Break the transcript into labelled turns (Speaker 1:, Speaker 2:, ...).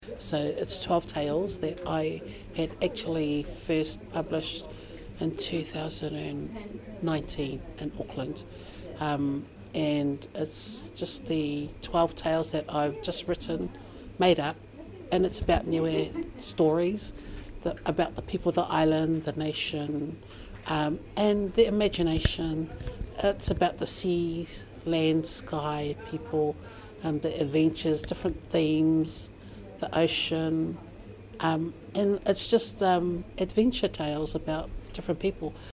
Speaker 1: So it's 12 tales that I had actually first published in 2019 in Auckland. And it's just the 12 tales that I've just written, made up, and it's about Niue stories, about the people of the island, the nation, and the imagination. It's about the seas, land, sky, people, the adventures, different themes, the ocean, and it's just adventure tales about different people.